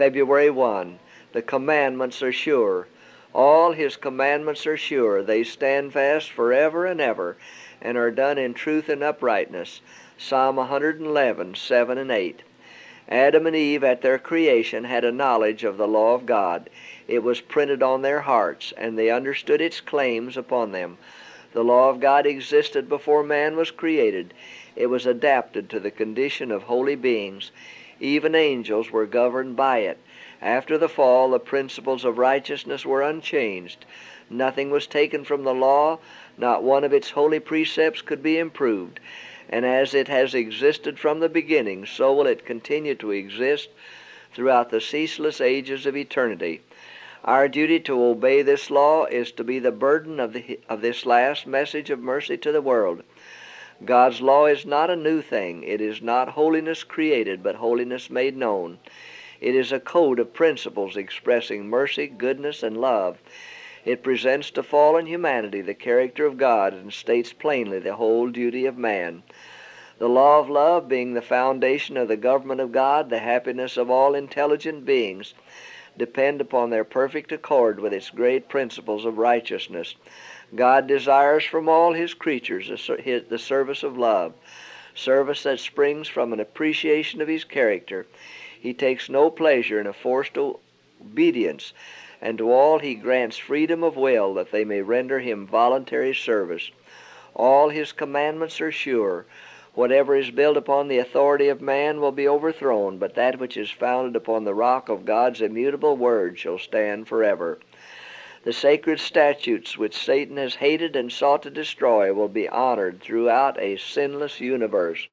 February 1. The commandments are sure. All his commandments are sure. They stand fast forever and ever, and are done in truth and uprightness. Psalm 111, 7 and 8. Adam and Eve at their creation had a knowledge of the law of God. It was printed on their hearts, and they understood its claims upon them. The law of God existed before man was created. It was adapted to the condition of holy beings. Even angels were governed by it. After the fall, the principles of righteousness were unchanged. Nothing was taken from the law. Not one of its holy precepts could be improved. And as it has existed from the beginning, so will it continue to exist throughout the ceaseless ages of eternity. Our duty to obey this law is to be the burden of this last message of mercy to the world. God's law is not a new thing. It is not holiness created, but holiness made known. It is a code of principles expressing mercy, goodness, and love. It presents to fallen humanity the character of God and states plainly the whole duty of man. The law of love being the foundation of the government of God, the happiness of all intelligent beings depend upon their perfect accord with its great principles of righteousness. God desires from all his creatures the service of love, service that springs from an appreciation of his character. He takes no pleasure in a forced obedience, and to all he grants freedom of will that they may render him voluntary service. All his commandments are sure. Whatever is built upon the authority of man will be overthrown, but that which is founded upon the rock of God's immutable word shall stand forever. The sacred statutes which Satan has hated and sought to destroy will be honored throughout a sinless universe.